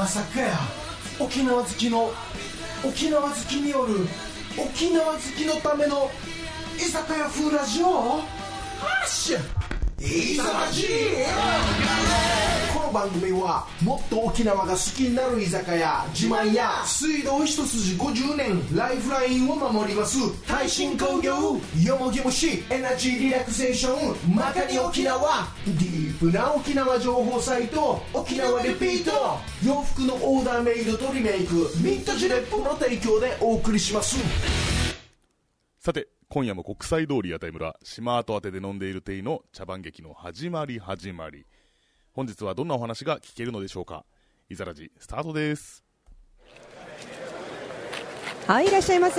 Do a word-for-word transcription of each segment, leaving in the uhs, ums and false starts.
まさかや沖縄好きの沖縄好きによる沖縄好きのための居酒屋風ラジオはっしゃいざまじこの番組はもっと沖縄が好きになる居酒屋自慢や水道一筋ごじゅうねんライフラインを守ります耐震工業よもぎ虫エナジーリラクゼーションまかに沖縄ディープな沖縄情報サイト沖縄リピート洋服のオーダーメイドとリメイクミントジレットの提供でお送りします。 さて今夜も国際通り屋台村島跡宛てで飲んでいる亭の茶番劇の始まり始まり。本日はどんなお話が聞けるのでしょうか。いざらじスタートです。 はい、いらっしゃいませ。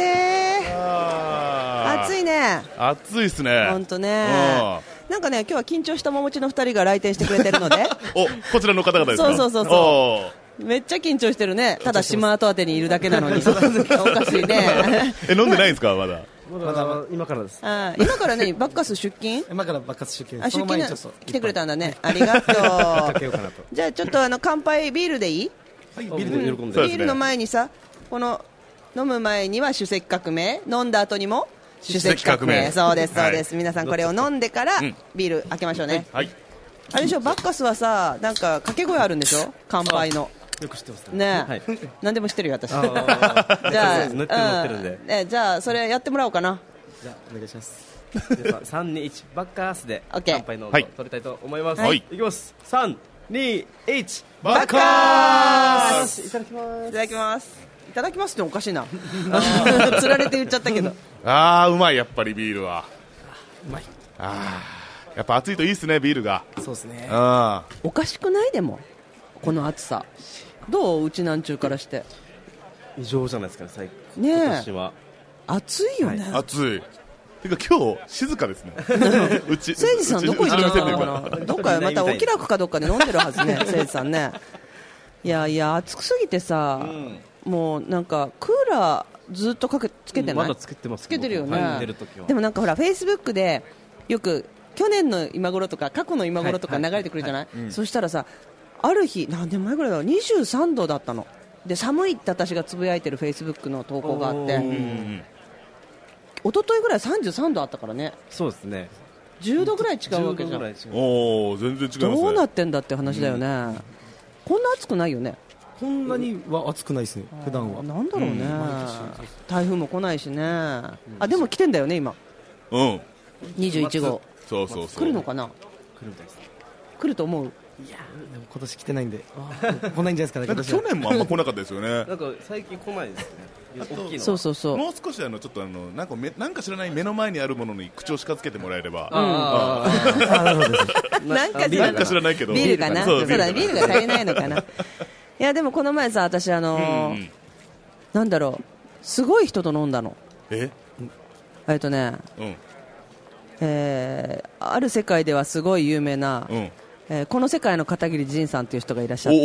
暑いね。 暑いっすね。 ほんとね。なんかね、今日は緊張した面持ちのふたりが来店してくれてるのでお、こちらの方々ですか。 そうそうそうそうめっちゃ緊張してるね。ただ島跡宛てにいるだけなのにおかしいねえ、飲んでないんですか。まだまだ今からです。 あ今からね、バッカス出勤今からバッカス出勤。 あ、出勤な来てくれたんだね。ありがとうじゃあちょっとあの乾杯ビールでいい。 はい、ビールで喜んで、 ビールの前にさ、この飲む前には首席革命、飲んだ後にも首席革命。そうですそうです、はい、皆さんこれを飲んでからビール開けましょうね、 はい、 あれでしょ、バッカスはさ、なんか掛け声あるんでしょ、乾杯の。 よく知ってますね。ね、はい、何でも知ってるよ私。じゃあ、うんね、じゃあそれやってもらおうかな。 じゃあお願いします。さんにいちバッカースで乾杯の音を取りたいと思います。はい、いきます。さんにいちバッカース。いただきます。 いただきます。いただきますっておかしいな。つられて言っちゃったけど。 あーうまい、やっぱりビールはうまい。 あーやっぱ暑いといいですね、ビールが。 そうですね。 あおかしくない。でもこの暑さどう、うちなんちゅうからして異常じゃないですかね、最近。 ねえ、 今年は暑いよね、はい、 暑い。てか今日静かですねうち誠司さんどこ行っちゃったのかな。どっかまたお気楽かどっかで飲んでるはずね誠司さんね。いやいや暑すぎてさ、うん、もうなんかクーラーずっとかけつけてない、 うん、まだつけてます。 つけてるよね、 はい、出る時は。 でもなんかほらフェイスブックでよく去年の今頃とか過去の今頃とか流れてくるじゃない、はいはいはい、そしたらさ、ある日何年前ぐらいだろう、にじゅうさんどだったので、寒いって私がつぶやいてるフェイスブックの投稿があって、一昨日ぐらいさんじゅうさんどあったからね。 そうですね、 じゅうどぐらい違うわけじゃん。 おお、全然違いますね。 どうなってんだって話だよね、うん、こんな暑くないよね。 こんなには暑くないですね、普段は。 なんだろうね、うん、台風も来ないしね、うん、あでも来てんだよね今、 うん、 にじゅういちご。 そうそうそう、 来るのかな。 来るみたいですね。 来ると思う。 いやでも今年来てないんで来ないんじゃないですかね。 なんか去年もあんま来なかったですよねなんか最近来ないですね大きいのは。 そうそうそう、 もう少しあのちょっとあのなんかめなんか知らない目の前にあるものに口を近づけてもらえれば、 ああなるほどなんか知らないなんか知らないけどビールかな。そうだね、ビールが足りないのかな。いやでもこの前さ、私あのーうん、なんだろう、すごい人と飲んだの。 ええっとね、うんえー、ある世界ではすごい有名な、うんえー、この世界の片桐仁さんという人がいらっしゃって、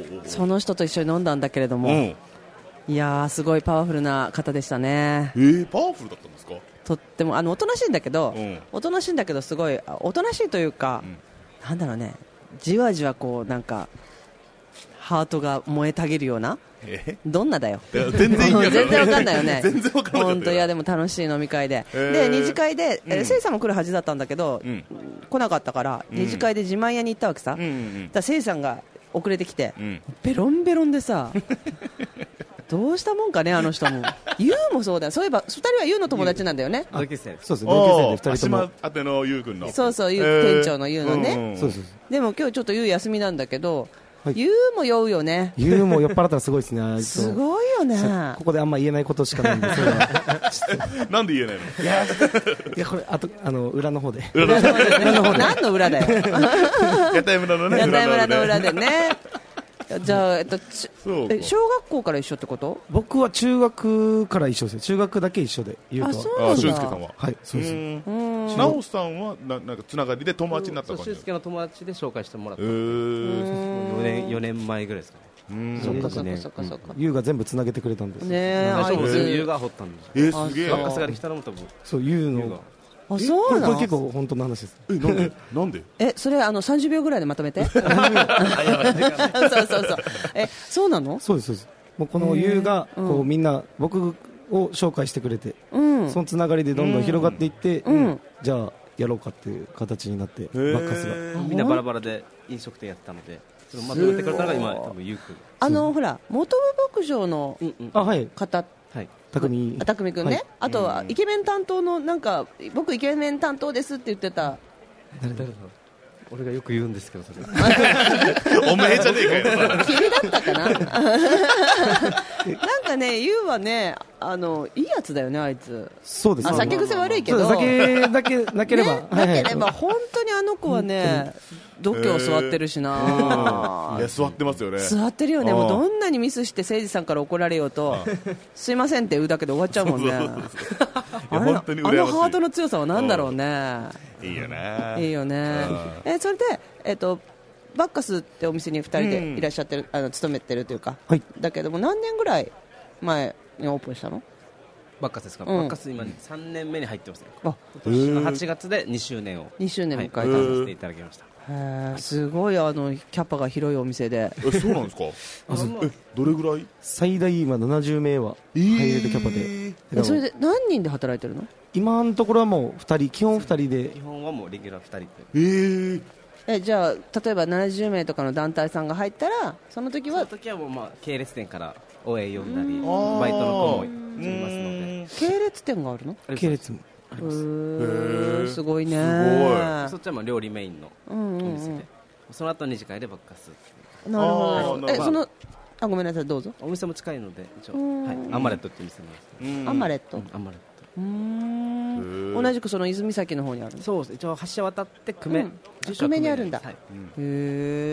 その人と一緒に飲んだんだけれども、うん、いやーすごいパワフルな方でしたね。 えー、パワフルだったんですか。 とってもあのおとなしいんだけど、うん、おとなしいんだけどすごいおとなしいというか、うん、なんだろうね、じわじわこうなんかハートが燃えたぎるような。 えどんなだよ。 全然いい全然わかんないよね。 全然わかんない。 本当。いやでも楽しい飲み会で、 えー、 で二次会で、 うん、 せいさんも来るはずだったんだけど、うん、来なかったから、うん、二次会で自慢屋に行ったわけさ、うんうん、だせいさんが遅れてきて、うん、ベロンベロンでさどうしたもんかねあの人も。ユウもそうだよ。そういえばふたりはユウの友達なんだよね。 同級生。 そうですね、同級生でふたりとも。島宛てのユウ君の。 そうそう、ユウ、えー、店長のユウのね、 うんうん、そうそうそう。 でも今日ちょっとユウ休みなんだけど、はい、ユウも酔うよね。 ユウも酔っ払ったらすごいですね。 すごいよね。 ここであんま言えないことしかないんで。 なんで言えないの。 いやいやこれあとあの裏の方で。 裏の方で。裏の方で。何の裏だよ。 屋台村のね。 屋台村の裏でね。じゃあ、えっと、え小学校から一緒ってこと？ 僕は中学から一緒です。中学だけ一緒で。 ユウとは。あ、そうなんだ。 俊介さんは。 はい、そうです。 なおさんはななんかつながりで友達になった感じ。 俊介の友達で紹介してもらった。よねんよねんまえぐらいですかね。 そっかそっかそっかそっか。 ユウが全部つなげてくれたんです。 ねえ。 最初もユウが掘ったんです。 えー、すげえ。 バッカスができたのも多分。そうユウの。 あ、そうなの。 これ結構本当の話です。 え、なんでなんでえ、それあのさんじゅうびょうぐらいでまとめて。そうそうそう。え、そうなの。 そうですそうです。もうこのユウがこうみんな僕を紹介してくれて、うん、そのつながりでどんどん広がっていって、うん、じゃあやろうかっていう形になってバッカスがみんなバラバラで飲食店やったので、それをまとめてくれたのが今多分ユウ君。 あのほら元部牧場の方、はい、 匠匠君ね、はい、あとはイケメン担当のなんか僕イケメン担当ですって言ってた。 誰誰だ。俺がよく言うんですけど、それおめえじゃねえかよ。 君だったかな。なんかね、ユウはね、あのいいやつだよね、あいつ。 そうです。 酒癖悪いけど、 酒だけなければ、 ね、なければ本当にあの子はね、度胸座ってるしな。 いや、座ってますよね。 座ってるよね。もうどんなにミスして誠司さんから怒られようと、すいませんって言うだけで終わっちゃうもんね。あのハートの強さはなんだろうね。 いいよね。 いいよね。え、それで、えっと、バッカスってお店にふたりでいらっしゃってる、あの勤めてるというか、はい、だけども何年ぐらい前にオープンしたの？ バッカスですか？うん、バッカス今さんねんめに入ってますね。今年のはちがつでにしゅうねんをにしゅうねん迎えた、 はい、させていただきました。 へ、すごいあのキャパが広いお店で。 え、そうなんですか？え、どれぐらい？ 最大今ななじゅうめいは入れるキャパで、えー、それで何人で働いてるの？ 今のところはもうふたり、基本ふたりで。 基本はもうレギュラーふたりで。 えーえ、じゃあ例えばななじゅうめいとかの団体さんが入ったらその時はその時はもうまあ系列店から応援呼んだりバイトの子もいますので。 系列店があるの？ 系列もあります。すごいね。 すごい。そっちはまあ料理メインのお店で、うんうん、その後に次会でバッカス。 なるほど。え、そのあ、ごめんなさい、どうぞ。 お店も近いので一応、はい、アンマレットっていう店なんです。アンマレット。 アンマレット。 うーん、同じくその泉崎の方にある。 そうです。一応橋渡って久米、うん、 久米にあるんだ。はい、 うん、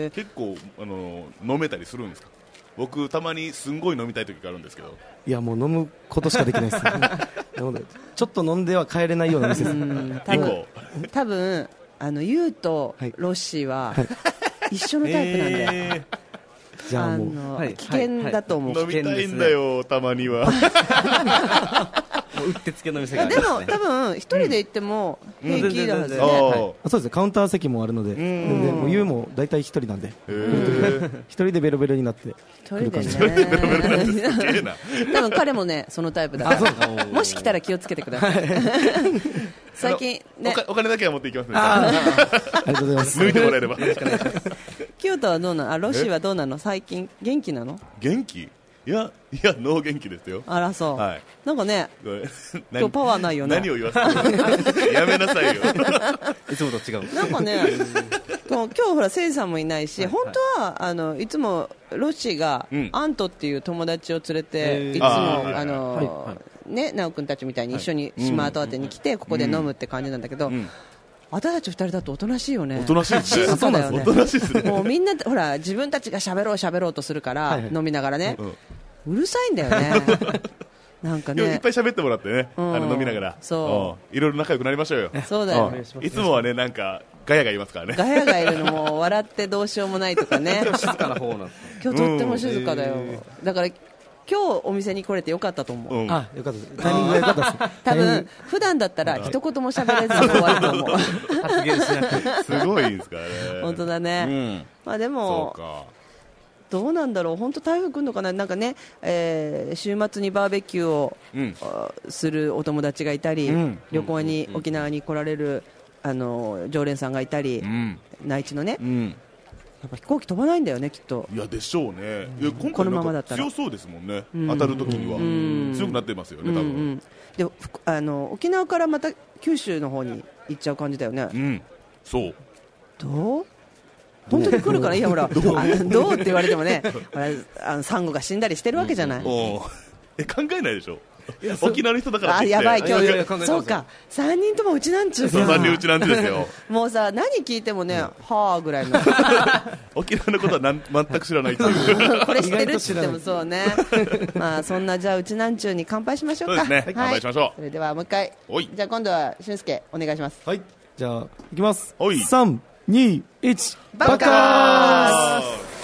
へ結構あの飲めたりするんですか？僕たまにすんごい飲みたい時があるんですけど。 いやもう飲むことしかできないです。ちょっと飲んでは帰れないような店です。 多分多分あのユウとロッシーは一緒のタイプなんで。はい、じゃあもう、はい、危険だと思う。 飲みたいんだよ、たまには。 もううってつけの店がありますね。でも多分一人で行っても平気だはずね。 そうですね、カウンター席もあるので、もうユウも大体一人なんで、一人でベロベロになって一人でね。多分彼もねそのタイプだから、もし来たら気をつけてください。最近ね、 お金だけは持っていきますね。 ありがとうございます。 抜いてもらえれば。 清田はどうなの？あ、ロシはどうなの？最近元気なの？ 元気？いや、いや、脳元気ですよ。 あら、そう。 はい、 なんかね、今日パワーないよね。 何を言わせてやめなさいよ。 いつもと違う。 なんかね、今日ほら、せいさんもいないし、はい、本当は、あの、いつもロッシーが、うん、アントっていう友達を連れて、いつも、あ、あの、はいはい、ね、直君たちみたいに一緒に島跡宛てに来て、ここで飲むって感じなんだけど、うんうん、私たち二人だとおとなしいよね。 おとなしいですね。 静かだよね。 おとなしいですね。 もうみんなほら自分たちが喋ろう喋ろうとするから、はいはい、飲みながらね、うん、うるさいんだよね。なんかね。 いっぱい喋ってもらってね、うん、あの飲みながら、そう、いろいろ仲良くななりましょうよ。 そうだよ。 いつもはねなんかガヤがいますからね。 ガヤがいるのも笑ってどうしようもないとかね。 今日静かな方なんです。 今日とっても静かだよ。うん、だから。今日お店に来れてよかったと思う。 うん、あ、よかったです。タイミングがよかったです。 多分普段だったら一言も喋れずに終わると思う。 発言しなくてすごいですからね。 本当だね。うん、まあでもどうなんだろう。本当台風来るのかな。なんかね、えー、週末にバーベキューを、うん、するお友達がいたり、うん、旅行に、うん、沖縄に来られるあの常連さんがいたり、うん、内地のね。うん、やっぱ飛行機飛ばないんだよねきっと。 いやでしょうね。いや今回なんか強そうですもんね。当たる時には強くなってますよね多分。うんうん、 であの沖縄からまた九州の方に行っちゃう感じだよね。 うん、そう。 どう？本当に来るからいやほらどう？あどうって言われてもね、あのサンゴが死んだりしてるわけじゃない。うん、 え考えないでしょ。沖縄の人だからって言って。あ、やばい今日そうかさんにんともうちなんちゅうか。さんにんうちなんちゅうですよ。 もうさ何聞いてもね、うん、はあぐらいの。 沖縄のことはなん全く知らないっていう。 これ知ってるって言ってもそうね。まあそんなじゃあうちなんちゅうに乾杯しましょうか。 そうですね、はい、乾杯しましょう。 それではもう一回。じゃあ今度は俊介お願いします。 はい。じゃあいきます。さんにいちバカース。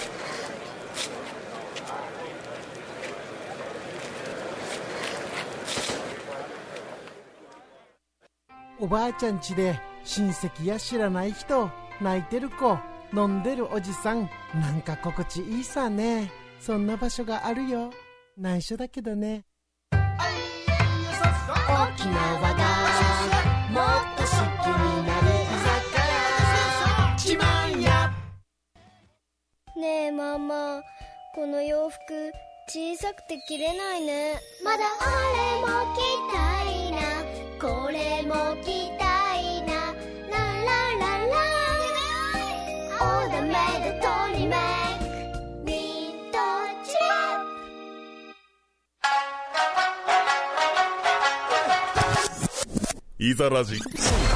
おばあちゃん家で親戚や知らない人、泣いてる子、飲んでるおじさん、なんか心地いいさね。そんな場所があるよ。内緒だけどね。沖縄がもっと好きになる居酒屋、ちまんや。 ねえママ、この洋服小さくて着れないね。まだあれも着たいな、これも着たいな、ララララオーダーメイドトリメイクニットチラいざラジ。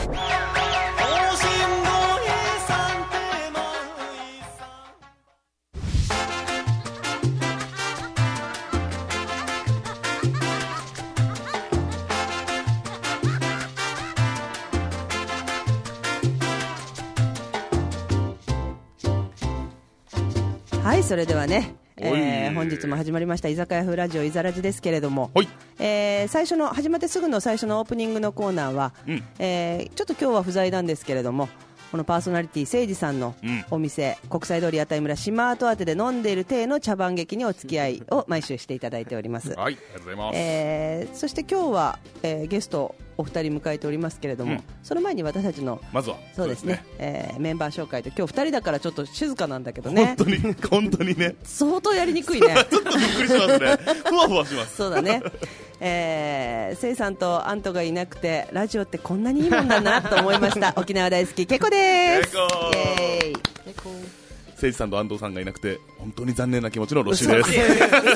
はい、それではね、えー、本日も始まりました居酒屋風ラジオいざラジですけれども、えー、最初の始まってすぐの最初のオープニングのコーナーは、うん、えー、ちょっと今日は不在なんですけれども、このパーソナリティ誠司さんのお店、うん、国際通り屋台村シマートアテで飲んでいる体の茶番劇にお付き合いを毎週していただいております。 はい、ありがとうございます。 えー、そして今日は、えー、ゲストお二人迎えておりますけれども、うん、その前に私たちのまずはそうですね、えー、メンバー紹介と、今日二人だからちょっと静かなんだけどね、 本当に本当にね相当やりにくいねちょっとびっくりしますねふわふわしますそうだね、えー、せいさんとアントがいなくてラジオってこんなにいいもんだなと思いました沖縄大好きケコです。 ケコー、イエーイ。ケコ誠司さんと安藤さんがいなくて本当に残念な気持ちのロシです。 いやいや本当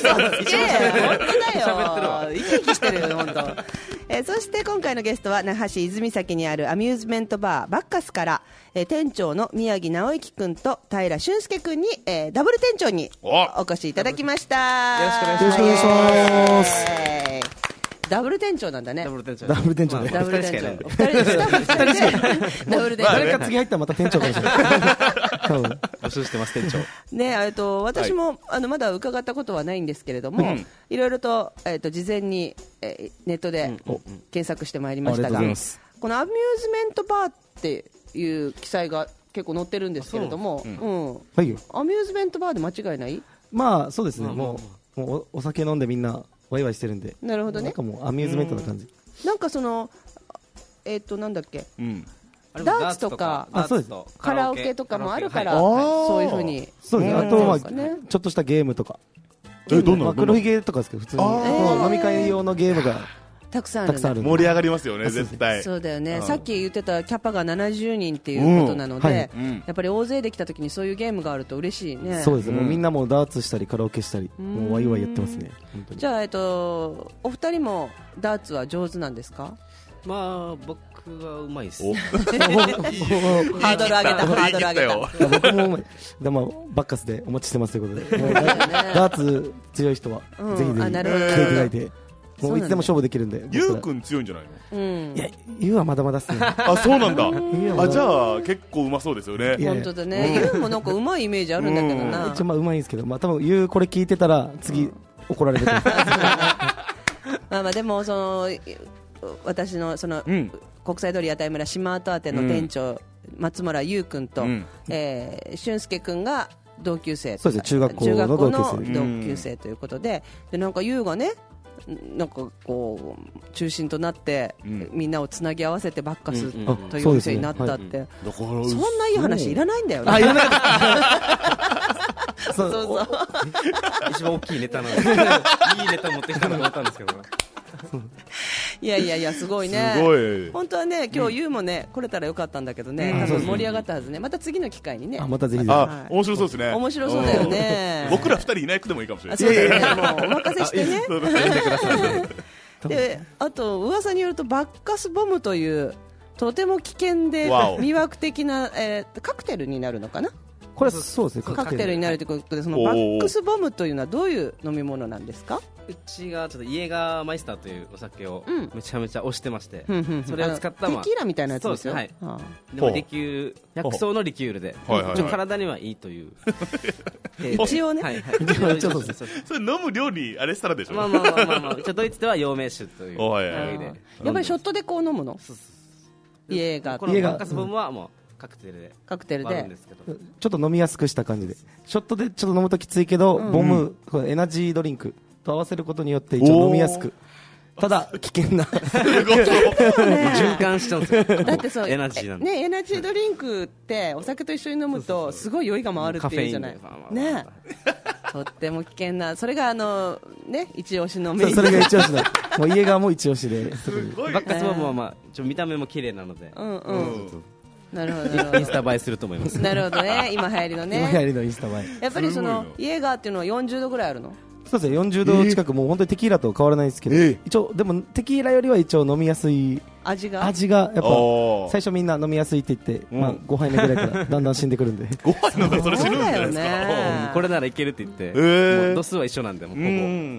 だよ、生き生きしてるよ本当。えー、そして今回のゲストは那覇市泉崎にあるアミューズメントバーバッカスから、えー、店長の宮城直之君と平俊介君に、えー、ダブル店長にお越しいただきました。 よろしくお願いします。 ダブル店長なんだね。 ダブル店長。 ダブル店長ね。 ダブル店長。二人でスタッフ二人でダブル店長。 誰か次入ったらまた店長かもしれない。 募集してます店長。 ね、えっと私も、はい、あのまだ伺ったことはないんですけれども、うん、いろいろとえっと事前に、えー、ネットで検索してまいりましたが、うんうん、このアミューズメントバーっていう記載が結構載ってるんですけれども、うん、うん、はい、アミューズメントバーで間違いない？ まあそうですね。もうもうお酒飲んでみんなワイワイしてるんで。 なるほどね。 なんかもうアミューズメントな感じ。 なんかそのえっ、ー、となんだっけ、うん、ダーツとか、 あ、そうです、 カラオケとかもあるから、そういう風に。 そうですね。あとは、ね、ちょっとしたゲームとか。え、どんなの？まあ、黒ひげとかですけど普通に飲み会用のゲームがたくさんある。 盛り上がりますよね絶対。 そうだよね。さっき言ってたキャパがななじゅうにんっていうことなので、うん、はい、やっぱり大勢できた時にそういうゲームがあると嬉しいね。 そうです、うん、もうみんなもダーツしたりカラオケしたり、うん、もうワイワイやってますね。 じゃあ、えっと、お二人もダーツは上手なんですか？ まあ僕はうまいです。 ハードル上げた、ハードル上げた。 僕もうまい。でもバッカスでお待ちしてますということで、ダーツ強い人はぜひぜひ来ていただいて、もういつでも勝負できるんで。 ゆうくん強いんじゃないの？ うん、いや、ゆうはまだまだっすね。 あ、そうなんだ。あ、じゃあ結構うまそうですよね。 本当だね。ゆうもなんかうまいイメージあるんだけどな。 一応まあうまいんですけど、まあ多分ゆうこれ聞いてたら次怒られると思う。 まあまあでもその私のその国際通り屋台村シマートアテの店長松村優君とえ俊介君が同級生。 そうですね、中学校の同級生。 同級生ということで、でなんか優がね、なんかこう中心となって、うん、みんなをつなぎ合わせてバッカスというお店になったって、そんないい話いらないんだよね。あ、いらないそうそうそう一番大きいネタなのでいいネタ持ってきたのと思ったんですけどいやいやいや、すごいね。 すごい。 本当はね、今日ユウもね、来れたらよかったんだけどね、多分盛り上がったはずね。また次の機会にね。 あ、またぜひぜひ。 あ、面白そうですね。 面白そうだよね。 僕ら二人いなくてもいいかもしれない。 そうですね。もうお任せしてね。で、あと噂によるとバッカスボムというとても危険で魅惑的な、えー、カクテルになるのかな。 これはそうですね、 カクテルになるということで、そのバックスボムというのはどういう飲み物なんですか？ うちがちょっとイエガーマイスターというお酒をめちゃめちゃ推してまして、うん、それを使った、まあ、 テキーラみたいなやつですよ。 そうですね、はい。でもリキュー薬草のリキュールで、はいはいはい、体にはいいという一応ね、はいはい、 ちょっとそれ飲む量にあれしたらでしょ。 まあまあまあまあ、まあ、ドイツでは陽明酒という、はいはい、 やっぱりショットでこう飲むの？ 家がこのバッカスボムはもうカクテルでカクテルで割るんですけど、 ちょっと飲みやすくした感じで、ショットでちょっと飲むときついけど、ボムこれエナジードリンクと合わせることによって一応飲みやすく、ただ危険な循環しちゃうんですよ。 だってそうエナジーなんで、 ね、エナジードリンクってお酒と一緒に飲むとすごい酔いが回るっていうじゃないね。とっても危険な、それがあのね一押しのメニュー。 それが一押しだ。もう家側も一押しで、 すごいバッカスボムはまあちょ見た目も綺麗なので、 うんうん、なるほどなるほどインスタ映えすると思います。 なるほどね、今流行りのね、 今流行りのインスタ映え。 やっぱりそのイエーガーっていうのはよんじゅうどぐらいあるの？ そうですね、よんじゅうど近く、もう本当にテキーラと変わらないですけど、 えー、 一応でもテキーラよりは一応飲みやすい味が味がやっぱ最初みんな飲みやすいって言って、まあ、ごはいめぐらいからだんだん死んでくるんでごはい飲んだらそれ死ぬんじゃないですか、 ね、これならいけるって言って、えー、もう度数は一緒なんで、もうほぼ、うん、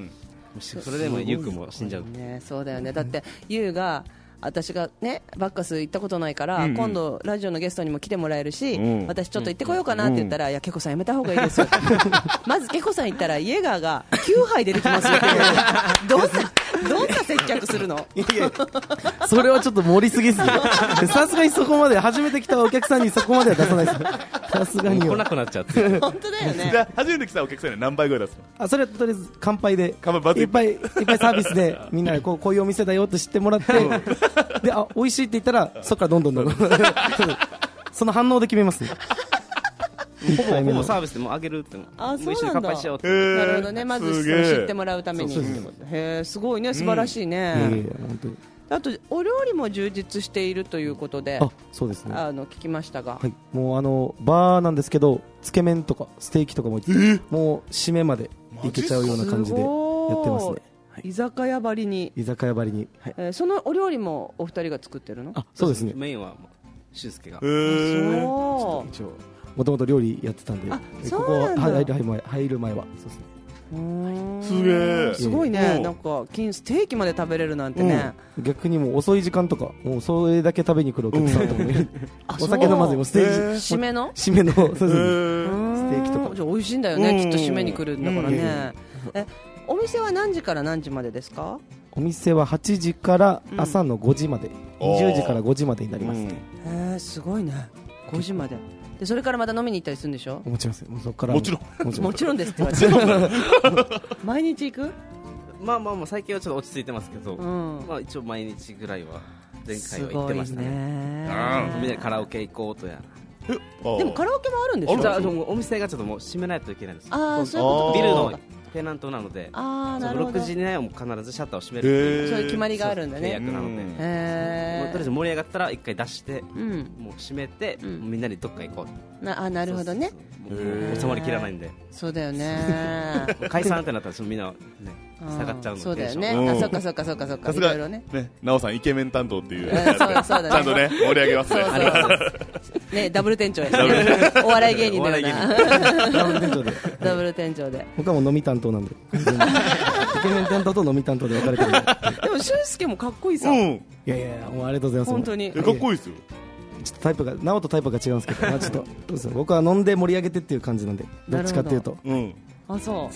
それでもユウ君も死んじゃう、 ね、そうだよね。だってユウが私がねバッカス行ったことないから、うんうん、今度ラジオのゲストにも来てもらえるし、うん、私ちょっと行ってこようかなって言ったら、うん、いやケコさんやめた方がいいですよまずケコさん行ったらイエガーがきゅうはい出てきますよってどんなどんな接客するの？ いやそれはちょっと盛りすぎですね。さすがにそこまで初めて来たお客さんにそこまでは出さないです。さすがに来なくなっちゃう本当だよね。 じゃあ初めて来たお客さんに何杯ぐらい出すの？ あ、それはとりあえず乾杯で乾杯いっぱいいっぱいサービスでみんなでこう、こういうお店だよって知ってもらってで、あ、美味しいって言ったらそこからどんどんどんどんその反応で決めますね。 ほぼほぼサービスでもあげるっても、 あ、そう一緒に乾杯しようって。 なるほどね、まず知ってもらうために。へー、すごいね、素晴らしいね。 うん、いやいや本当に。 あとお料理も充実しているということで、 あ、そうですね、 あの聞きましたが、 はい、もうあのバーなんですけど、つけ麺とかステーキとかもいって、もう締めまでいけちゃうような感じでやってますね。 はい、居酒屋ばりに居酒屋ばりに、はい、 えー、そのお料理もお二人が作ってるの？ あ、そうですね。 メインは俊介が、 えー、 そう一応もともと料理やってたんで、 あ、 ここ入る前入る前はそうですね。 すげえ、 すごいね。なんか金ステーキまで食べれるなんてね、 うん、逆にもう遅い時間とかもうそれだけ食べに来るお客さんとかね、お酒飲まずにもステージ締めの締めのそうですね、ステーキとかじゃあ美味しいんだよね、きっと締めに来るんだからね。え、お店は何時から何時までですか？ お店ははちじから朝のごじまで、うん、にじゅうじからごじまでになりますね。 へえ、すごいね、ごじまでで、それからまた飲みに行ったりするんでしょ？ もちろんです。もうそこからもちろんもちろんもちろんですって言われて毎日行く？ まあまあまあ最近はちょっと落ち着いてますけど、うん、まあ一応毎日ぐらいは前回は行ってましたね。みんなでカラオケ行こうとや。 でもカラオケもあるんでしょ？ じゃあお店がちょっともう閉めないといけないんですよ。 ああ、そういうこと。 ビルのテナントなので、 あ、なるほど、 ろくじにねもう必ずシャッターを閉めるっていう、 そういう決まりがあるんだね。 契約なので、 へー、とりあえず盛り上がったら一回出して、うん、もう閉めて、 うん、 みんなでどっか行こう。 な、あ、なるほどね。 収まりきらないんで。 そうだよね。 解散ってなったらみんなね下がっちゃうので。 そうだよね。あ、そっかそっかそっかそっか。 さすがね、なおさんイケメン担当っていう。 ちゃんとね盛り上げますね。 ね、ダブル店長やね。お笑い芸人だよな。 ダブル店長で。 ダブル店長で。 僕はもう飲み担当なんで。イケメン担当と飲み担当で分かれてる。 でも俊介もかっこいいさ。 いやいや、もうありがとうございます。 本当に。 かっこいいですよ。 ちょっとタイプが、直人タイプが違うんですけど、まあちょっとどうですか、僕は飲んで盛り上げてっていう感じなんで、どっちかっていうと。 うん。 あ、そう。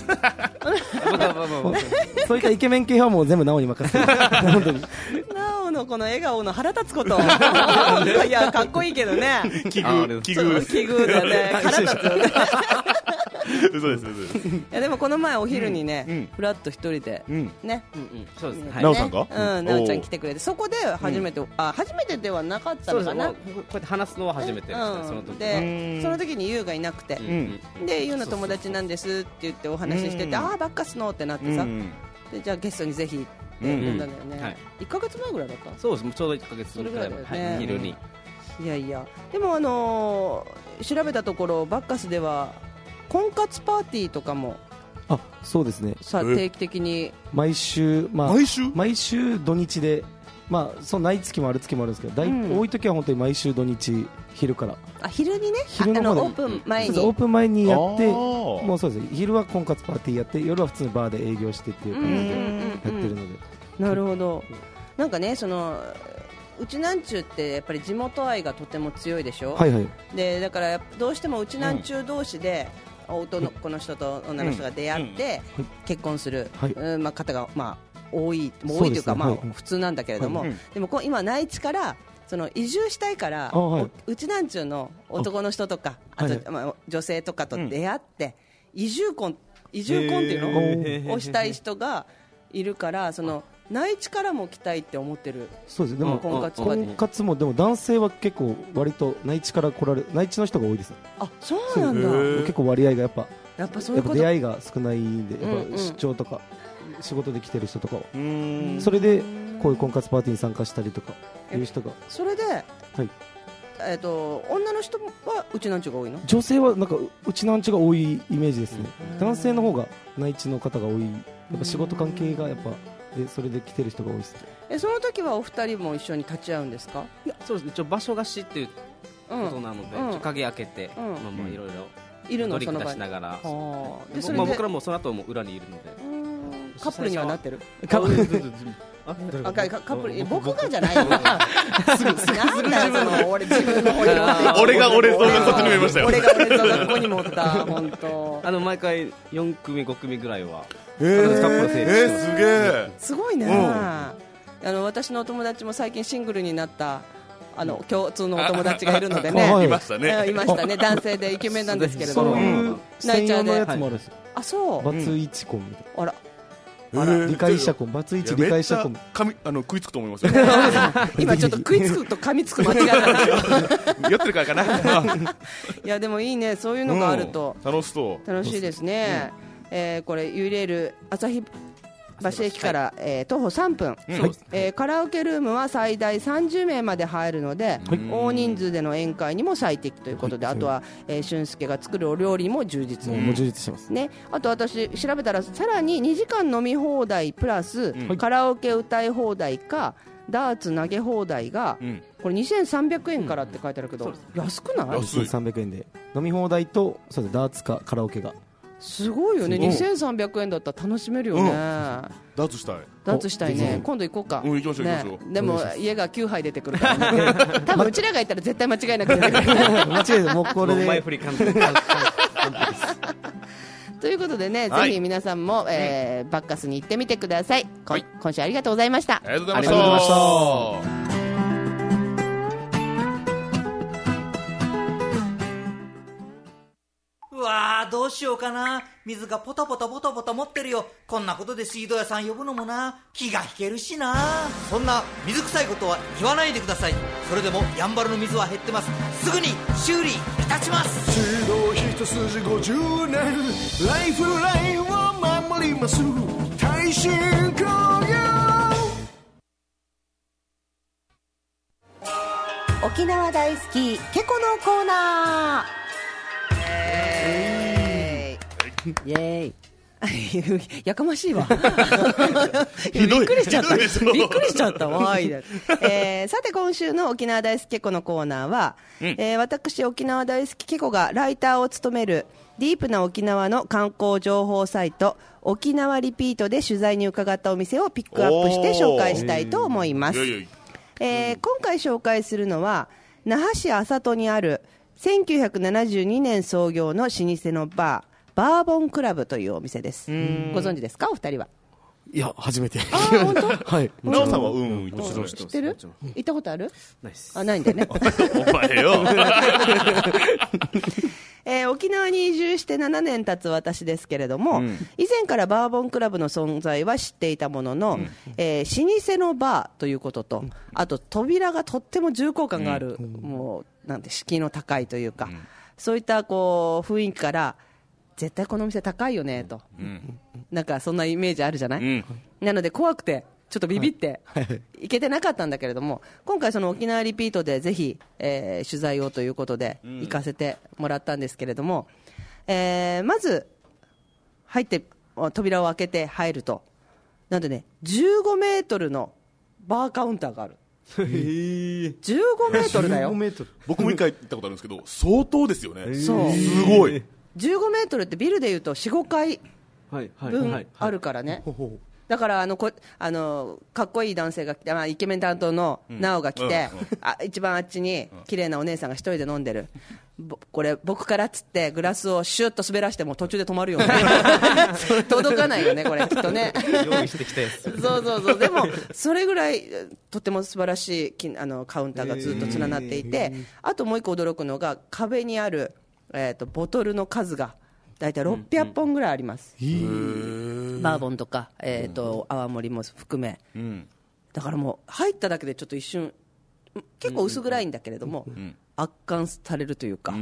そういったイケメン系はもう全部直に任せてる。本当に。 直のこの笑顔の腹立つこと。いや、かっこいいけどね。 奇遇、奇遇。 奇遇だね。腹立つよね。 嘘です、嘘です。いや、でもこの前お昼にね、フラッと一人で、ね。 そうですね。 なおさんが？ うん、なおちゃん来てくれて、そこで初めて、あ、初めてではなかったのかな。 こうやって話すのは初めてでした、その時。 で、その時にユウがいなくて、で、ユウの友達なんですって言ってお話ししてて、ああ、バッカスのってなってさ、で、じゃあゲストにぜひって呼んだんだよね。いっかげつまえぐらいだった？ そうです、ちょうどいっかげつぐらい前、昼に。 いやいや、でもあの調べたところ、バッカスでは婚活パーティーとかも、 あ、そうですね、 さ定期的に毎週、まあ、 毎週毎週土日で、まあ、そうない月もある月もあるんですけど、うん、多い時は本当に毎週土日昼から、 あ、昼にね、 昼のあのオープン前にオープン前にやって、もうそうです、昼は婚活パーティーやって、夜は普通にバーで営業してっていう感じでやってるので。 なるほど。なんかね、そのうちなんちゅうってやっぱり地元愛がとても強いでしょ。 はいはい。 で、だからどうしてもうちなんちゅう同士で、うん、男の人と女の人が出会って結婚する、はいうんまあ、方が、まあ、多い、もう多いというか、まあ、普通なんだけれども、はい、でもこ今内地からその移住したいから、はい、うちなんちゅうの男の人とか、あと、はい、まあ、女性とかと出会って、うん、移住婚移住婚っていうのをしたい人がいるから、その内地からも来たいって思ってる。 そうです。でも婚活婚活もでも男性は結構割と内地から来られ内地の人が多いです。 あ、そうなんだ。 結構割合がやっぱやっぱそういうこと。 出会いが少ないんで、やっぱ出張とか、うんうん、仕事で来てる人とかは、それでこういう婚活パーティーに参加したりとかいう人が。 それで、はい、えーと、女の人はうちなんちゅうが多いの？ 女性はなんかうちなんちゅうが多いイメージですね。男性の方が内地の方が多い。やっぱ仕事関係がやっぱでそれで来てる人が多いです。 え、その時はお二人も一緒に立ち会うんですか？ いや、そうです。一応場所貸しっていうことなので、うん、鍵開けて、うん、まあまあいろいろいるの、 ドリンク出しながら、でそれで、まあ、僕らもその後も裏にいるので、 カップルにはなってる？ カップルあカップル、僕がじゃないよ。なんだよ、その俺自分の方に持って俺が俺像がこっちに見えましたよ。 俺が俺像がここに持った、本当。 あの毎回よん組ご組ぐらいはえー、カップル成立してます。すげえ。 すごいね。あの私のお友達も最近シングルになったあの共通のお友達がいるのでね。 いましたね。 いましたね。男性でイケメンなんですけれども、 ナイチャーで。 あ、そう。 バツイチ婚みたいな。 あら。 あら理解者婚、バツイチ理解者婚。 噛みあの食いつくと思いますよ。 今ちょっと食いつくと噛みつく間違いない。やってるからかな。 いやでもいいね、そういうのがあると楽しそう。 楽しいですね。えー、これユーレール旭橋駅から、はい、えー、徒歩さんぷん、はい、えー、カラオケルームは最大さんじゅうめいまで入るので、はい、大人数での宴会にも最適ということで、はい、あとは、えー、俊介が作るお料理も充実、 もう充実してますね。あと私調べたらさらににじかん飲み放題プラス、うん、カラオケ歌い放題かダーツ投げ放題が、うん、これにせんさんびゃくえんからって書いてあるけど、うん、安くない？ にせんさんびゃくえんで飲み放題とそうでダーツかカラオケがすごいよね。にせんさんびゃくえんだったら楽しめるよね、うん、 ダーツしたいダーツしたいね。今度行こうか、 うん、行きましょう、ね、行きましょう。 でも家がきゅうはい出てくるからね。多分うちらが行ったら絶対間違いなく出てくる。 間違いない、もうこれで前振り完璧ということでね、はい、ぜひ皆さんも、えー、バッカスに行ってみてください、はい、今週ありがとうございました。 ありがとうございました。 うわー、どうしようかな。水がポタポタポタポタ持ってるよ。こんなことで水道屋さん呼ぶのもな、気が引けるしな。そんな水臭いことは言わないでください。それでもやんばるの水は減ってます。すぐに修理いたします。 水道一筋ごじゅうねん、ライフラインを守ります。耐震工業。 沖縄大好きケコのコーナー。イエーイ。やかましいわ。びっくりしちゃった。びっくりしちゃったわ。えー、さて今週の沖縄大好きケコのコーナーは、うん、えー、私沖縄大好きケコがライターを務めるディープな沖縄の観光情報サイト沖縄リピートで取材に伺ったお店をピックアップして紹介したいと思います。えー、今回紹介するのは那覇市安里にあるせんきゅうひゃくななじゅうにねん創業の老舗のバーバーボンクラブというお店です。ご存知ですか、お二人は？ いや、初めて。 あ、本当？ はい。 なおさんはうんうん、 知ってる？行ったことある？ ないです。 あ、ないんだよね。 お前よ。 えー、沖縄に移住してななねん経つ私ですけれども、うん、以前からバーボンクラブの存在は知っていたものの、うん、えー、老舗のバーということと、うん、あと扉がとっても重厚感がある、うん、もうなんて敷居の高いというか、うん、そういったこう雰囲気から絶対この店高いよねと、うん、なんかそんなイメージあるじゃない、うん、なので怖くてちょっとビビって行けてなかったんだけれども、今回その沖縄リピートでぜひ、えー、取材をということで行かせてもらったんですけれども、うん、えー、まず入って扉を開けて入るとなんでねじゅうごメートルのバーカウンターがある。じゅうごメートルだよ。 僕も一回行ったことあるんですけど相当ですよね。 そうすごい。 じゅうごメートルってビルでいうと よん、ごかい分あるからね。 だからあのこあのかっこいい男性が来て、まあ、イケメン担当のナオが来て、うんうん、あ一番あっちに綺麗なお姉さんが一人で飲んでる、これ僕からっつってグラスをシュッと滑らしても途中で止まるよね届かないよねこれきっとね用意してきたやつそうそうそう。でもそれぐらいとても素晴らしいあのカウンターがずっと連なっていて、あともう一個驚くのが壁にある、えー、とボトルの数がだいたいろっぴゃっぽんぐらいあります、うんうん、バーボンとか、えー、と泡盛も含め、うん、だからもう入っただけでちょっと一瞬結構薄暗いんだけれども、うんうん、圧巻されるというか、うん、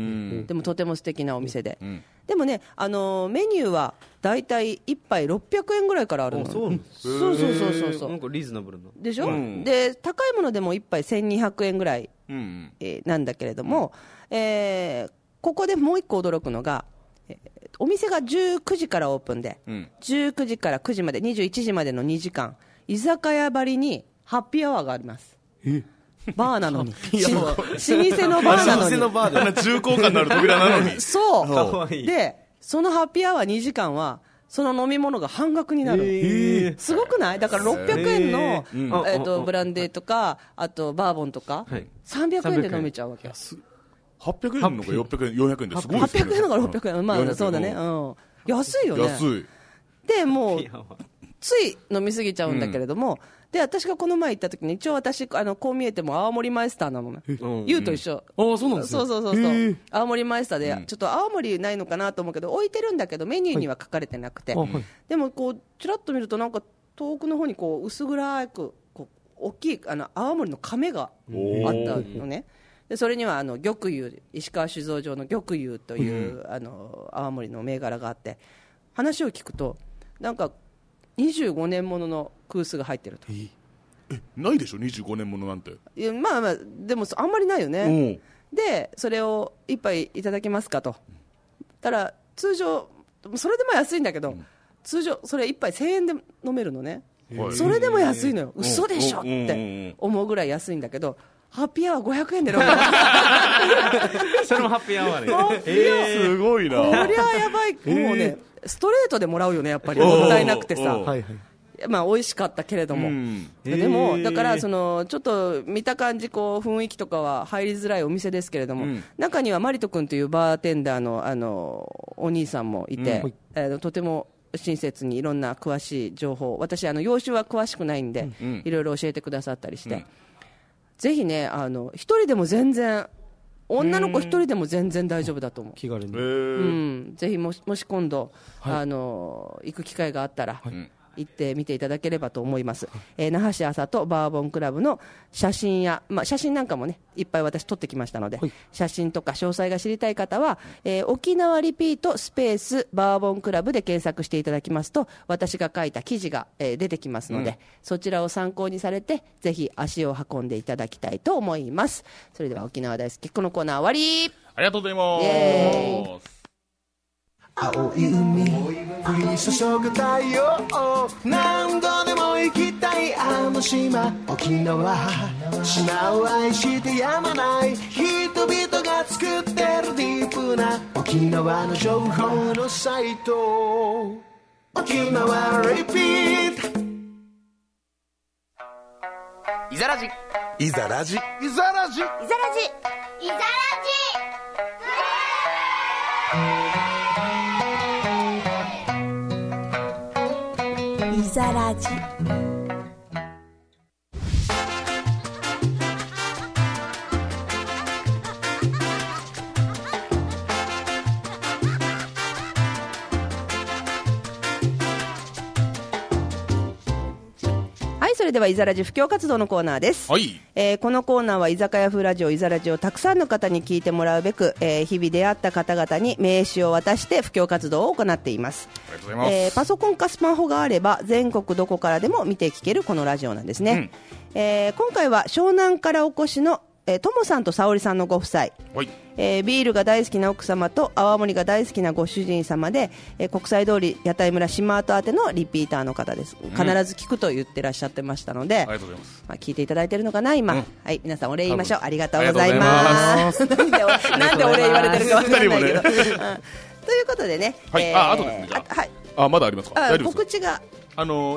でもとても素敵なお店で、うん、でもね、あのー、メニューはだいたいいっぱいろっぴゃくえんぐらいからあるの。 そうそうそうそうそう、 なんかリーズナブルなでしょ、うん、で高いものでもいっぱいせんにひゃくえんぐらい、うんうんえー、なんだけれども、うんえー、ここでもう一個驚くのが、えー、お店がじゅうくじからオープンで、うん、じゅうくじからくじまでにじゅういちじまでのにじかん居酒屋ばりにハッピーアワーがあります。えバーなのに老舗のバーなのに老舗のバーで重厚感のある扉なのにそうかわいいでそのハッピーアワーにじかんはその飲み物が半額になる、えー、すごくない？だからろっぴゃくえんの、えーえー、とブランデーとかあとバーボンとか、はい、さんびゃくえんで飲めちゃうわけ。 はっぴゃくえんのがよんひゃくえん、よんひゃくえんですごいですね。 はっぴゃくえんのがろっぴゃくえん、まあそうだね、うん、安いよね。 安いでもうつい飲みすぎちゃうんだけれども、うんで私がこの前行った時に一応私あのこう見えても青森マイスターなのね、ユウと一緒、 うん、あそうなんですね。 そうそうそうそう青森マイスターで、うん、ちょっと青森ないのかなと思うけど置いてるんだけどメニューには書かれてなくて、はい、でもこうちらっと見るとなんか遠くの方にこう薄暗くこう大きいあの青森の亀があったのね。でそれにはあの玉湯石川酒造場の玉湯という、うん、あの青森の銘柄があって話を聞くとなんかにじゅうごねんもののクースが入ってると。 えないでしょにじゅうごねんものなんて。 いやまあまあでもあんまりないよね。でそれを一杯いただけますかとたら通常それでも安いんだけど、うん、通常それ一杯せんえんで飲めるのね。それでも安いのよ。嘘でしょって思うぐらい安いんだけどハッピーアワーごひゃくえんで飲めるそれもハッピーアワーで、 えー、すごいな。 こりゃやばい、えー、もうねストレートでもらうよねやっぱりもったいなくてさ、はいはいまあ、美味しかったけれども、うんえー、でもだからそのちょっと見た感じこう雰囲気とかは入りづらいお店ですけれども、うん、中にはマリト君というバーテンダーの、あのお兄さんもいて、うんえー、とても親切にいろんな詳しい情報私あの洋酒は詳しくないんで、うん、いろいろ教えてくださったりして、うん、ぜひねあの一人でも全然女の子一人でも全然大丈夫だと思う。 気軽に、 うん、ぜひもし、もし今度、はい、あの行く機会があったら、はい行ってみていただければと思います、えー、那覇市朝とバーボンクラブの写真や、まあ、写真なんかもねいっぱい私撮ってきましたので、はい、写真とか詳細が知りたい方は、えー、沖縄リピートスペースバーボンクラブで検索していただきますと私が書いた記事が、えー、出てきますので、うん、そちらを参考にされてぜひ足を運んでいただきたいと思います。それでは沖縄大好きこのコーナー終わり。 ありがとうございます。 青い海降り注ぐ太陽何度でも行きたいあの島沖縄島を愛してやまない人々が作ってるディープな沖縄の情報のサイト沖縄リピートいざらじいざらじいざらじいざらじいざらじいざらじはい、それではいざらじ布教活動のコーナーです、 はいえー、このコーナーは居酒屋風ラジオいざらじをたくさんの方に聞いてもらうべく、えー、日々出会った方々に名刺を渡して布教活動を行っています。 ありがとうございます、 えー、パソコンかスマホがあれば全国どこからでも見て聞けるこのラジオなんですね、うんえー、今回は湘南からお越しのえー、トモさんと沙織さんのご夫妻、 はいえー、ビールが大好きな奥様と泡盛が大好きなご主人様で、えー、国際通り屋台村島跡宛てのリピーターの方です。必ず聞くと言ってらっしゃってましたので、 ありがとうございます、 まあ、聞いていただいているのかな今、うんはい、皆さんお礼言いましょう。ありがとうございます。 なんでなんでお礼言われてるか分からないけど、ねうん、ということでね、 はいえー、 ああとですねじゃあ、 あ、はい、 あまだありますか。大丈夫ですか。 告知があのー、今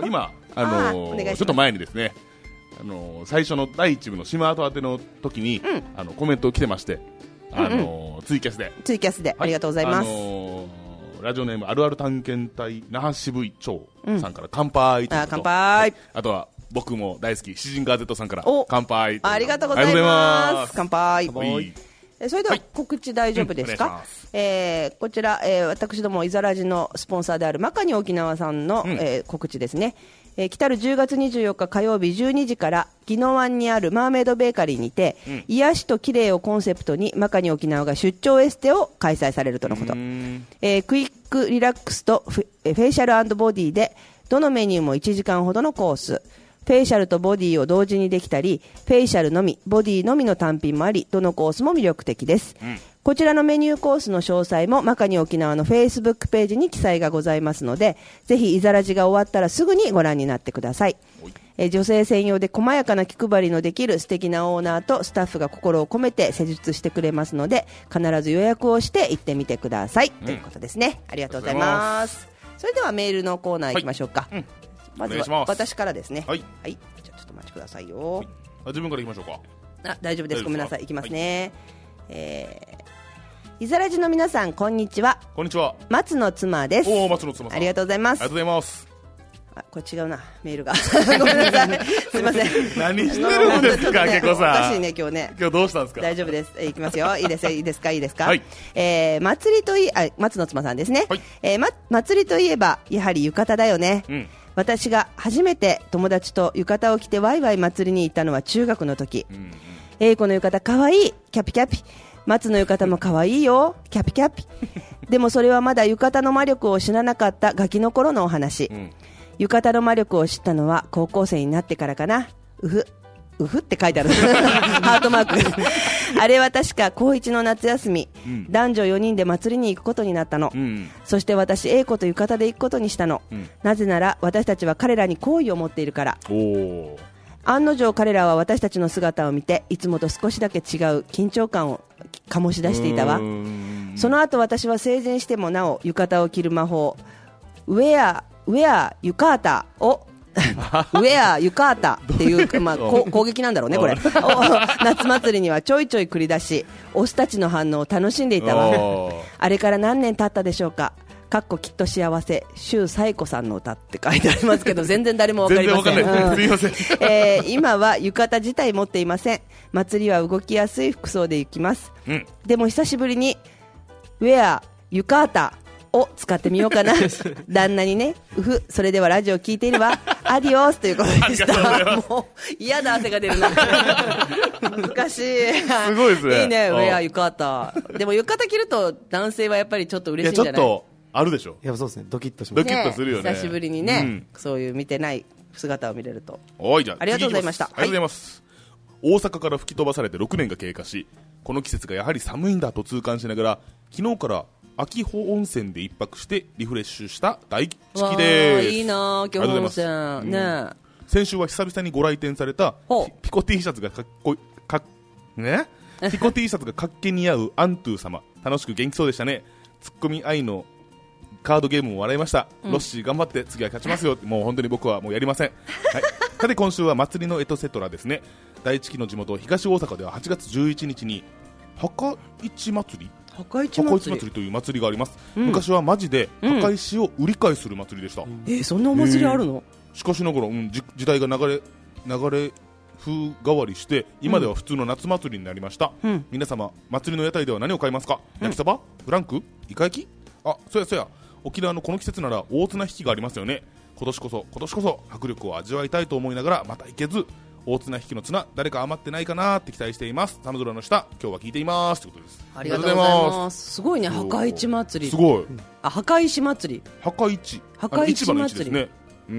あのー、ちょっと前にですね、あのー、最初のだいいち部のシマート宛ての時に、うん、あのコメント来てまして、あのーうんうん、ツイキャスでツイキャスで、はい、ありがとうございます。あのー、ラジオネームあるある探検隊那覇支部一長さんから乾杯ということ、うん、 あ乾杯、はい、 あとは僕も大好きシジンガー Z さんから乾杯、 ありがとうございます。乾杯。それでは告知大丈夫ですか？はい、うんえー、こちら、えー、私どもイザラジのスポンサーであるマカニ沖縄さんの、うんえー、告知ですね。えー、来たるじゅうがつにじゅうよっか火曜日じゅうにじから宜野湾にあるマーメイドベーカリーにて、うん、癒しと綺麗をコンセプトにマカニ沖縄が出張エステを開催されるとのこと。えー、クイックリラックスとフェイシャル&ボディでどのメニューもいちじかんほどのコース、フェイシャルとボディを同時にできたり、フェイシャルのみボディのみの単品もあり、どのコースも魅力的です、うん、こちらのメニューコースの詳細もマカニ沖縄のフェイスブックページに記載がございますので、ぜひイザラジが終わったらすぐにご覧になってください。え女性専用で細やかな気配りのできる素敵なオーナーとスタッフが心を込めて施術してくれますので、必ず予約をして行ってみてください、うん、ということですね。ありがとうございます。それではメールのコーナー行きましょうか、はいうんまずは私からですね。はい、はい、じゃあちょっとお待ちくださいよ、はい、 あ自分から行きましょうか。 あ大丈夫です。ごめんなさい。行きますね、はいえー、イザラジの皆さんこんにちは。 こんにちは。 松の妻です。 お松の妻さんありがとうございます。 ありがとうございます。 あこれ違うなメールがごめんなさいすいません何してるんですか、けこさん。おかしいね今日ね。 今日どうしたんですか。 大丈夫です。えー、いきますよ。いいですいいですかいいですか、はいえー、祭りといあ松の妻さんですね、はいえーま、祭りといえばやはり浴衣だよね、うん私が初めて友達と浴衣を着てワイワイ祭りに行ったのは中学の時、うんうん、英子の浴衣かわいいキャピキャピ、松の浴衣もかわいいよキャピキャピでもそれはまだ浴衣の魔力を知らなかったガキの頃のお話、うん、浴衣の魔力を知ったのは高校生になってからかな。うふうふって書いてあるハートマークあれは確か高いちの夏休み、うん、男女よにんで祭りに行くことになったの、うん、そして私 A 子と浴衣で行くことにしたの、うん、なぜなら私たちは彼らに好意を持っているから。お案の定彼らは私たちの姿を見ていつもと少しだけ違う緊張感を醸し出していたわ。その後私は成人してもなお浴衣を着る魔法ウェアウェアユカータをウェアユカータっていう、まあ、攻撃なんだろうねこれ夏祭りにはちょいちょい繰り出しオスたちの反応を楽しんでいたわ。あれから何年経ったでしょうか。かっこきっと幸せ周彩子さんの歌って書いてありますけど全然誰も分かりません。全然分かんない、うん、すいません、えー、今は浴衣自体持っていません。祭りは動きやすい服装で行きます、うん、でも久しぶりにウェアユカータを使ってみようかな旦那にねうふそれではラジオ聞いているわアディオスということでした。もう嫌な汗が出るな難しいすごいですね。 いいねウェア浴衣でも浴衣着ると男性はやっぱりちょっと嬉しいんじゃない。 いやちょっとあるでしょ。 いやそうですねドキッとします。 ドキッとするよね久しぶりにね、うん、そういう見てない姿を見れると。 おいじゃあありがとうございました。 ありがとうございます、はい、大阪から吹き飛ばされてろくねんが経過しこの季節がやはり寒いんだと痛感しながら昨日から秋保温泉で一泊してリフレッシュした大吉です。 いいな秋保温泉、うん、ね先週は久々にご来店されたピコ T シャツがかっこいかねピコ T シャツがかっけ似合うアントゥー様楽しく元気そうでしたね。ツッコミ愛のカードゲームも笑いました、うん、ロッシー頑張って次は勝ちますよもう本当に僕はもうやりません、はい、さて今週は祭りのエトセトラですね。大地期の地元東大阪でははちがつじゅういちにちに墓市祭り墓市祭りという祭りがあります、うん、昔はマジで墓石を売り買いする祭りでした、うん、 えー、そんなお祭りあるの。 しかしながら、うん、時代が流れ流れ風変わりして今では普通の夏祭りになりました、うん、皆様祭りの屋台では何を買いますか、うん、焼きそばフランクイカ焼きあそやそや沖縄のこの季節なら大綱引きがありますよね。今年こそ今年こそ迫力を味わいたいと思いながらまた行けず大綱引きの綱誰か余ってないかなって期待しています。寒空の下今日は聞いていますということです。 ありがとうございます。すごいね墓市祭りすごいあ墓石祭り墓市墓市祭りですね、うん、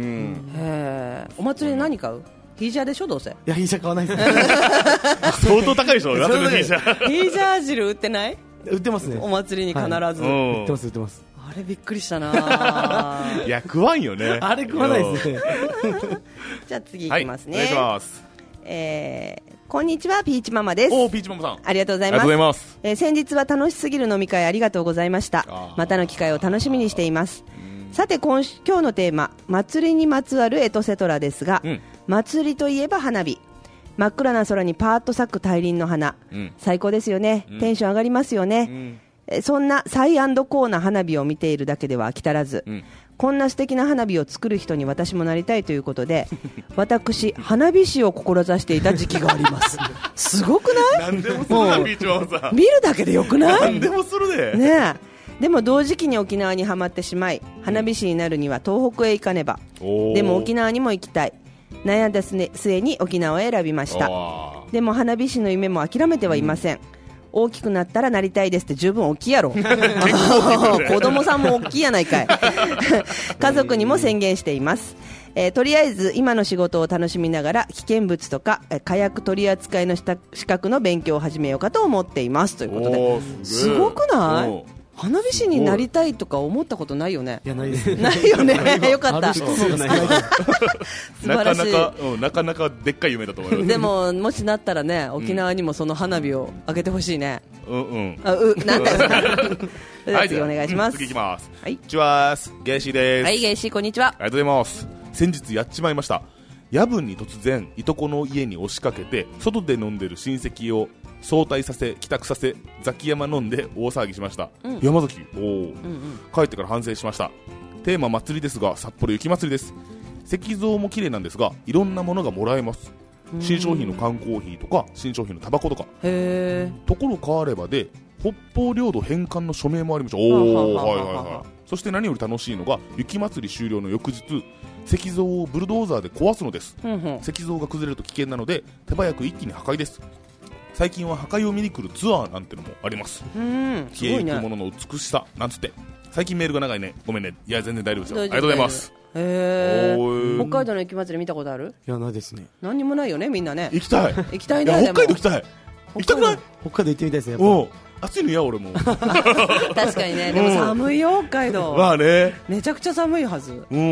へお祭りで何買う。ヒージャーでしょどうせ。いやヒージャー買わないです相当高いでしょヒージャーヒージャー汁売ってない。 売ってますねお祭りに必ず、はい、 売ってます売ってます。 あれびっくりしたないや食わんよねあれ食わないですねじゃあ次いきますね、 はい、お願いします。 えー、こんにちはピーチママです。 おピーチママさんありがとうございます。ありがとうございます、えー、先日は楽しすぎる飲み会ありがとうございました。またの機会を楽しみにしています。 さて今週今日のテーマ、祭りにまつわるエトセトラですが、 うん、 祭りといえば花火、真っ暗な空にパーッと咲く大輪の花、うん、最高ですよね、うん、テンション上がりますよね、うん、そんなサイ&コーな花火を見ているだけでは飽き足らず、うん、こんな素敵な花火を作る人に私もなりたいということで私、花火師を志していた時期がありますすごくない？ 何でもするな、ビーチマンさん。 見るだけでよくない？ 何でもするで、 ねえ。でも同時期に沖縄にはまってしまい、花火師になるには東北へ行かねば、でも沖縄にも行きたい、悩んだ末に沖縄を選びました。でも花火師の夢も諦めてはいません、うん、大きくなったらなりたいですって十分大きいやろ子供さんも大きいやないかい家族にも宣言しています、えー、とりあえず今の仕事を楽しみながら危険物とか火薬取り扱いの資格の勉強を始めようかと思っていますということで、すごくない？花火師になりたいとか思ったことないよね。 いや、ないです。 ないよね。よかった。素晴らしい。 なかなか、うん、なかなかでっかい夢だと思います。 でももしなったらね、沖縄にもその花火を上げてほしいね。 うんうん。 あ、う、なんだよ。はい、次お願いします。 次いきます。 はい。 こんにちは。ゲイシーです。 はい、ゲイシーこんにちは。ありがとうございます。先日やっちまいました。夜分に突然いとこの家に押しかけて、外で飲んでる親戚を早退させ帰宅させザキヤマ飲んで大騒ぎしました、うん、山崎お、うんうん、帰ってから反省しました。テーマ祭りですが札幌雪祭りです。石像も綺麗なんですがいろんなものがもらえます。新商品の缶コーヒーとか新商品のタバコとか。 へー。 ところ変わればで北方領土返還の署名もありました。おー、はいはいはい。そして何より楽しいのが雪祭り終了の翌日石像をブルドーザーで壊すのです、うんうん、石像が崩れると危険なので手早く一気に破壊です。最近は破壊を見に来るツアーなんてのもあります。 うん、 消えゆくものの美しさなんつって。最近メールが長いね、ごめんね。いや全然大丈夫ですよ。ありがとうございます。 へー。北海道の雪祭り見たことある？ いや、ないですね。 何にもないよね、みんなね。 行きたい行きたいね。 いや北海道行きたい。行きたくない？ 北海道行ってみたいですね。 やっぱ暑いの嫌俺も確かにね。でも寒いよ北海道。 まあね、 めちゃくちゃ寒いはず。 うん、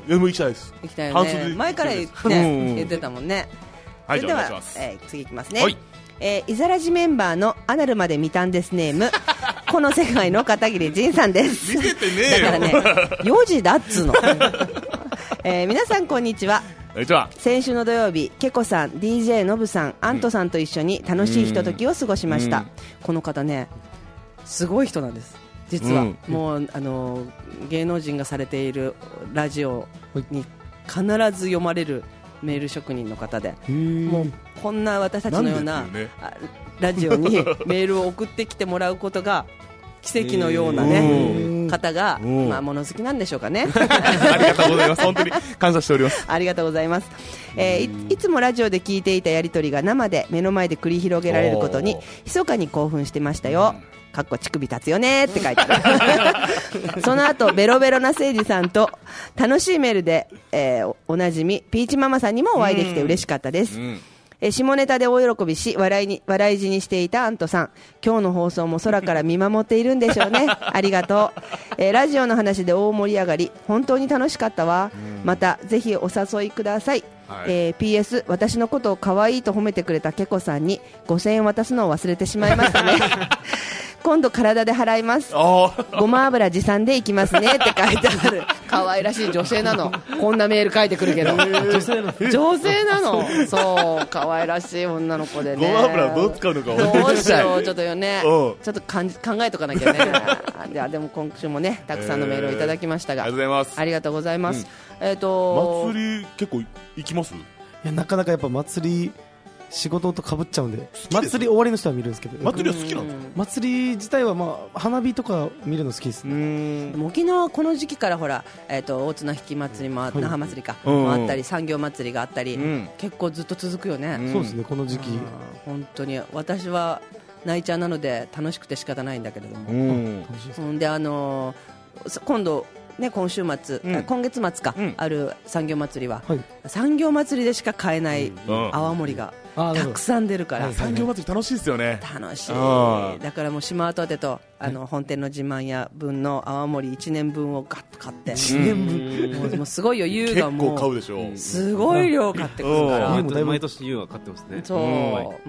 でも行きたいです。 行きたいよね。前から言って、ね、言ってたもんね。 はい、 それでは、 じゃあお願いします。 えー、次いきますね。 はい。 えー、イザラジメンバーのアナルまで見たんですネームこの世界の片桐仁さんです。 見せてねえよ。 だからねよじだっつうの、えー、皆さんこんにちは。 こんにちは。 先週の土曜日ケコさん ディージェー ノブさんアントさんと一緒に楽しいひとときを過ごしました。この方ねすごい人なんです実は、うん、もうあの芸能人がされているラジオに必ず読まれるメール職人の方で、もうこんな私たちのような、ね、ラジオにメールを送ってきてもらうことが奇跡のような、ね、方が、まあ、物好きなんでしょうかねありがとうございます。本当に感謝しております。 ありがとうございます、えー、い, いつもラジオで聞いていたやり取りが生で目の前で繰り広げられることに密かに興奮してましたよ。かっこ乳首立つよねって書いてあるその後ベロベロなせいじさんと楽しいメールで、えー、おなじみピーチママさんにもお会いできて嬉しかったです。えー、下ネタで大喜びし笑いに笑い死にしていたアントさん、今日の放送も空から見守っているんでしょうねありがとう、えー、ラジオの話で大盛り上がり本当に楽しかったわ。またぜひお誘いください。はい、えー、ピーエス 私のことを可愛いと褒めてくれたケコさんにごせんえん渡すのを忘れてしまいましたね今度体で払います。ごま油持参でいきますねって書いてある可愛らしい女性なの。こんなメール書いてくるけど女性なの女性なのそう可愛らしい女の子でね。 ごま油どう使うのかどうしようちょっとよねちょっとかん考えとかなきゃねではでも今週もねたくさんのメールをいただきましたが、 えー、ありがとうございます。 ありがとうございます、うん、えーと祭り結構行きます？いやなかなかやっぱ祭り仕事と被っちゃうんで、祭り終わりの人は見るんですけど、 祭りは好きなんですか？ 祭り自体はまあ花火とか見るの好きですね。うーん、沖縄この時期からほら、えー、と大綱引き祭りもあ、はい、那覇祭りか、うん、もあったり産業祭りがあったり、うん、結構ずっと続くよね、 うん、そうですねこの時期本当に私はナイちゃんなので楽しくて仕方ないんだけれども、 うん、 であのー、今度ね、今週末、うん、今月末か、うん、ある産業祭りは、はい、産業祭りでしか買えない泡盛がたくさん出るから、 産業祭り楽しいですよね。 楽しい。だからもう島跡でとあの本店の自慢屋分の泡盛いちねんぶんをガッと買って、いちねんぶんもうもうすごいよ。優がもう結構買うでしょ。 すごい量買ってくるから、 毎年優は買ってますね。 そう、うん、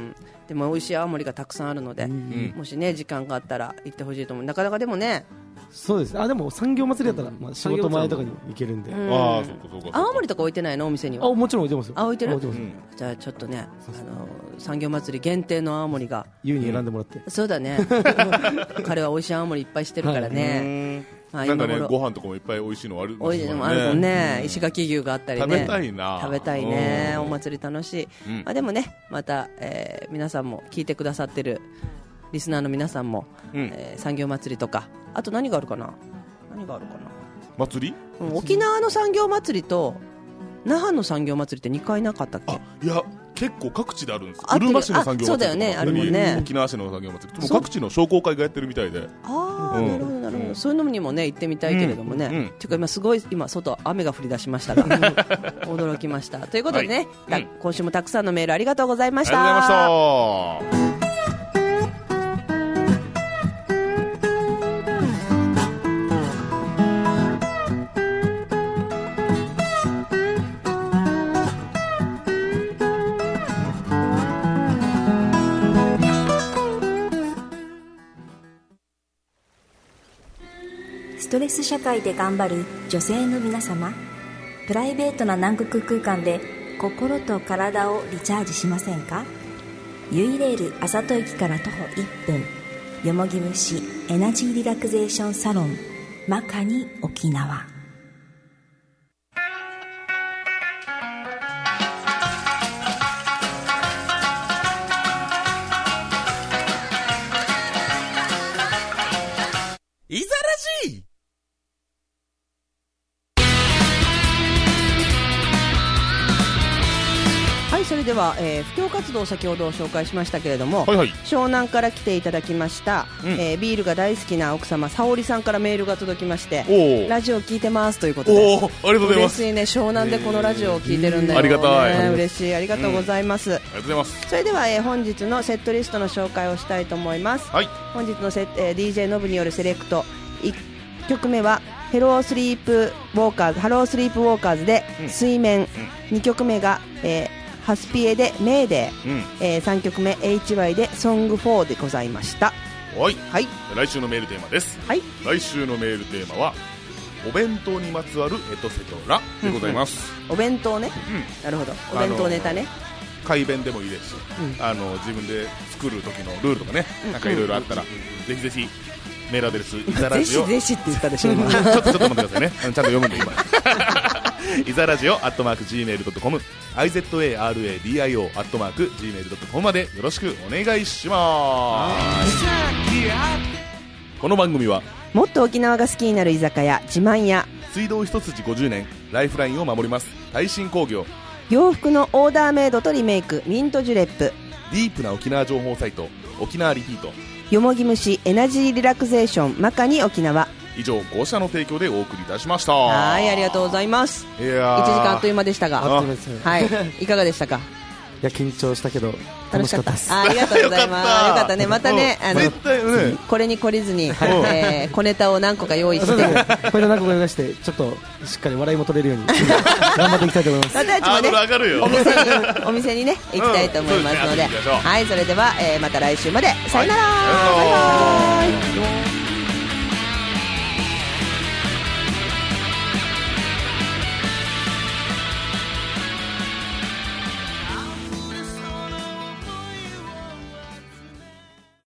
でも美味しい泡盛がたくさんあるので、うん、もしね時間があったら行ってほしいと思う。なかなかでもねそうです。あ、でも産業祭りだったら、まあ、仕事前とかに行けるんで。 うんああ、そうかそうか。 青森とか置いてないのお店には。 あ、もちろん置いてますよ。 あ、置いてる。 置いてます。 じゃあちょっとね、あの産業祭り限定の青森が。 優に選んでもらって。 そうだね。彼は美味しい青森いっぱいしてるからね。 なんかね、ご飯とかもいっぱい美味しいのあるもんね。 美味しいのもあるもんね。石垣牛があったりね。 食べたいな。 食べたいね。お祭り楽しい。まあでもね、また皆さんも聞いてくださってるリスナーの皆さんも産業祭りとか、あと何があるかな。何があるかな。 祭り？ 沖縄の産業祭りと那覇の産業祭りってにかいなかったっけ？ あ、いや結構各地であるんです。うるま市の産業祭りとか、 そうだよね、あるもんね。 沖縄市の産業祭り、もう各地の商工会がやってるみたいで。 ああ、なるほどなるほど。そういうのにもね行ってみたいけれどもね。ていうか今すごい今外雨が降り出しましたが驚きました。ということでね、今週もたくさんのメールありがとうございました。 ありがとうございました。 ストレス社会で頑張る女性の皆様、プライベートな南国空間で心と体をリチャージしませんか？ユイレールあさと駅から徒歩いっぷん、よもぎ虫エナジーリラクゼーションサロンマカニ沖縄。 いざらじはい、それでは、えー、布教活動を先ほど紹介しましたけれども、 はいはい、 湘南から来ていただきました、うん、えー、ビールが大好きな奥様沙織さんからメールが届きまして、ラジオ聞いてますということで、 おー、ありがとうございます。 嬉しいね、湘南でこのラジオを聞いてるんだよね、 ありがたい、 嬉しい、ありがとうございます、うん、 ありがとうございます。 それでは、えー、本日のセットリストの紹介をしたいと思います、 はい、 本日のセ、えー、ディージェー ノブによるセレクト、いっきょくめはヘロースリープウォーカーズハロースリープウォーカーズで水面、うんうん、にきょくめが、えーハスピエでメーデー、うん、えー、さんきょくめ エイチワイ でソングフォーでございました。 はい、はい、来週のメールテーマです、はい、来週のメールテーマはお弁当にまつわるエトセトラでございます、 うんうん、お弁当ね、うん、なるほど、お弁当ネタね、 改弁でもいいですし、うん、あの自分で作る時のルールとかね、うん、なんかいろいろあったら、うん、ぜひぜひメールアドレスイザラジオぜひぜひって言ったでしょ今ちょっとちょっと待ってくださいね、ちゃんと読むんで今イザラジオアットマーク ジーメールドットコム アイゼットエーアールエーディーアイオー アットマーク ジーメールドットコム までよろしくお願いします。この番組はもっと沖縄が好きになる居酒屋自慢屋、 水道一筋ごじゅうねんライフラインを守ります耐震工業、 洋服のオーダーメイドとリメイクミントジュレップ、 ディープな沖縄情報サイト沖縄リピート、 よもぎ虫エナジーリラクゼーションマカニ沖縄、 以上ご社の提供でお送りいたしました。 はい、ありがとうございます。 いやいちじかんあっという間でしたが、 あっという間ですね、 はい、いかがでしたか？ いや緊張したけど楽しかったです。 あ, ありがとうございます。よかったね、またね、あの絶対ねこれに懲りずに、えー、小ネタを何個か用意してこれで何個か用意してちょっとしっかり笑いも取れるように頑張っていきたいと思います。 私たちもねお店にお店にね行きたいと思いますので、うん、そね、はい、それでは、えー、また来週までさよなら、バイバイ。